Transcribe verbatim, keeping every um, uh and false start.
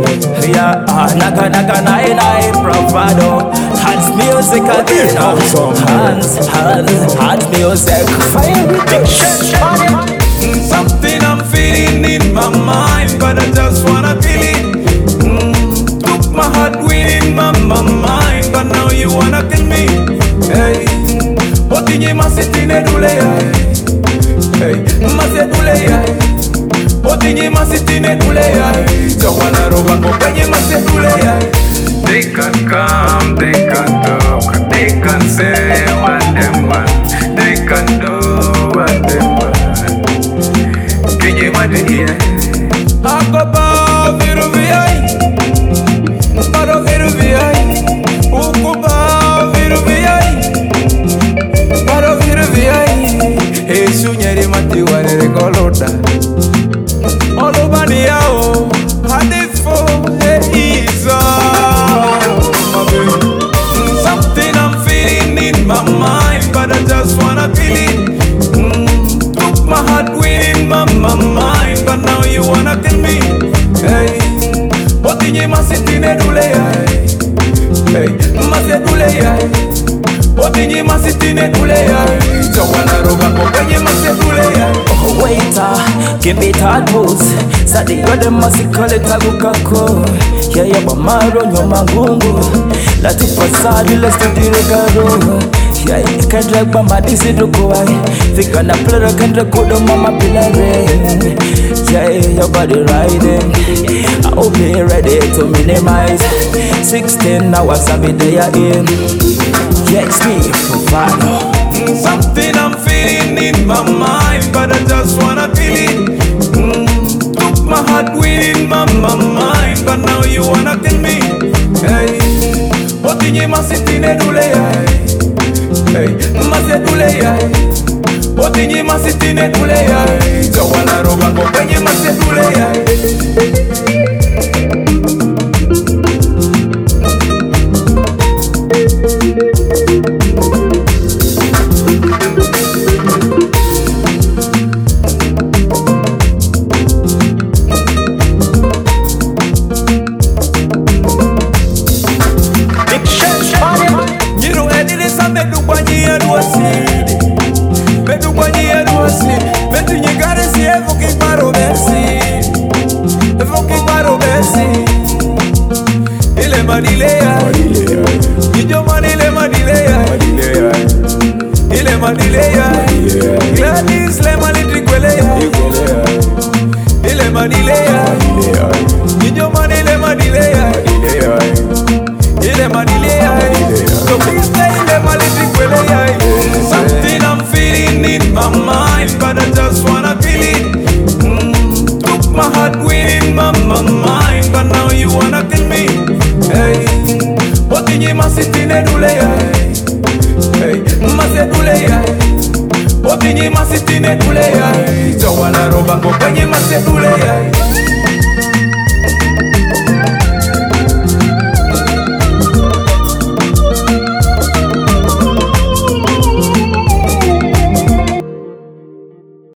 Yeah, ah, naga naga nine nine bravado. Hands music again. Hands, hands, hands music. Fire addiction. Something I'm feeling in my mind, but I just wanna feel it. Mm, took my heart within my, my mind, but now you wanna kill me. Hey, what in you must sit in a dule? Hey, must it dule? What in you must sit in a dule? Don't wanna rob a book, and you must sit dule. They can come, they can talk, they can say what they want, they can do what they want. Can you imagine? Akaba viruviai, baro viruviai, ukuba viruviai, baro viruviai. Yesu nyeri mati wane kolota, olobani yao hadifo eiza. Something I'm feeling in my mind, but I just wanna feel it. Mm, took my heart within my, my mind, but now you wanna kill me. Hey, what in you must sit in a dule? Hey, must it dule? What in you must sit in a dule? Don't wanna rob a book, and you must sit dule. Oh waiter, give me that booze. Sadi yode masikale tagukako. Yeah yeah bamaro nyoma ngungu. Lati fasadi let's do the regalo. Yeah, you can't drag by my dizzy to go away. Think on a player can record on mama pillar. Yeah, your body riding. I'll be ready to minimize. Sixteen hours I'll be there in. Yes, me bravado. Something I'm feeling in my mind, but I just wanna feel it. Mm, took my heart within my, my mind, but now you wanna kill me. Hey, what in you must sit in a dule? Hey, must it dule? What in you must sit in a dule? Don't wanna rob a book, and you must sit dule. Ile Manilea, Ijo Manile Manilea, Ile Manilea, Gladys Le Manitiquelea, Ile Manilea, Ijo Manile Manilea, Ile Manilea, so please stay Le Manitiquelea. Something I'm feeling in my mind, but I